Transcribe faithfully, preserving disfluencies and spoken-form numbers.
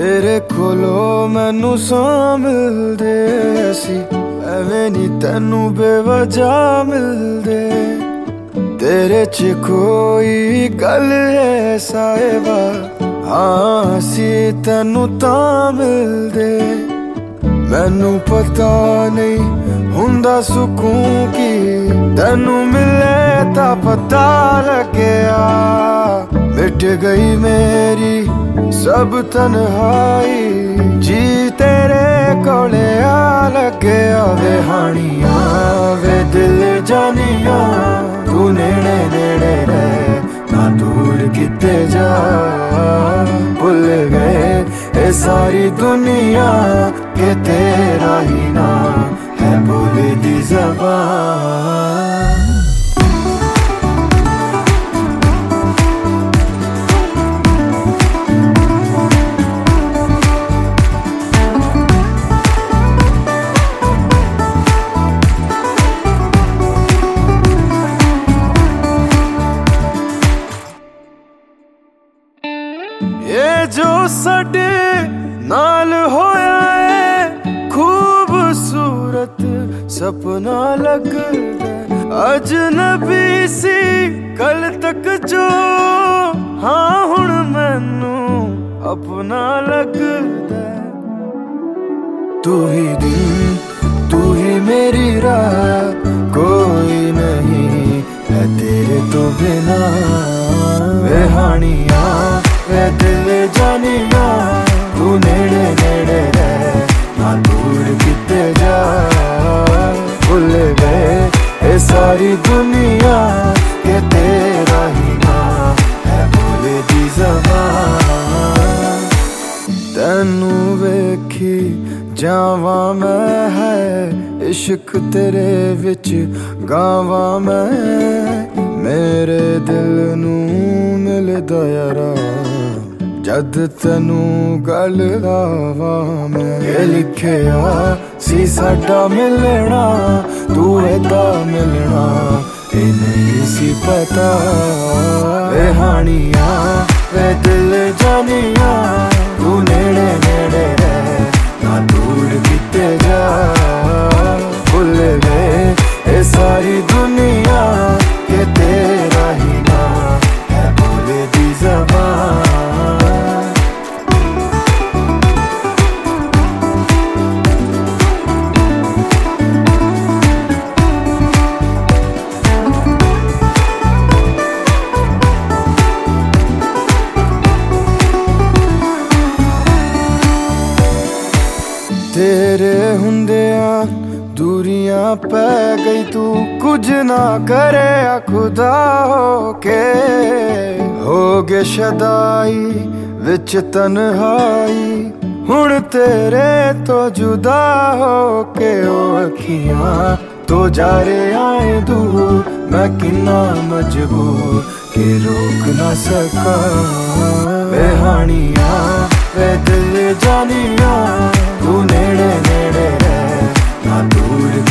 तेरे कोलो मैनू सौ मिलदे सी, एवें नी तैनू बेवजह मिलदे। तेरे च कोई गल है साहिबा, हाँ सी तैनू तां मिलदे। मैनू पता नहीं हुंदा सुकून की, तैनू मिले तां पता लग्या। मिट गई मेरी सब तन्हाई, जी तेरे कोले आ लग्या। वे हानिया वे दिल जानिया, तू नेड़े नेड़े रह ना दूर किते जा। भुल गए ये सारी दुनिया के तेरा ही ना है बोले दी ज़बान। ये जो साडे नाल होया है खूबसूरत सपना लगदा, अजनबी सी कल तक जो, हाँ हुण मैनू अपना लगदा। तू ही दिन तू ही मेरी राह, कोई नहीं है तेरे तो बिना। वे हानिया वे दिल जानिया, तू नेड़े नेड़े रह ना दूर किते जा। भुल गए ये सारी दुनिया के तेरा ही ना है बोले दी ज़बान। तैनू वेखी जावा मैं है इश्क तेरे विच गावा मैं। मेरे दिल नू मिलदा यारा जद तैनू गल लावा मैं। ये लिखिया सी साडा मिलना, तू एदा मिलना ये नहीं सी पता। वे हानिया वे दिल जानिया, तू नेड़े नेड़े रह ना दूर किते जा। भुल गए ये सारी दुनिया के तेरा ही ना है बोले दी ज़बान। तेरे हुंदिया दूरियां पै गई, तू कुछ ना करे खुदा होके। हो गए शदाई विच तन्हाई, हुण तेरे तो जुदा होके। ओ अखियां तो जा रे आए दूर, मैं किन्ना मजबूर के रोक ना सका। वे हानिया वे दिल जानिया, तू नेड़े नेड़े रह ना दूर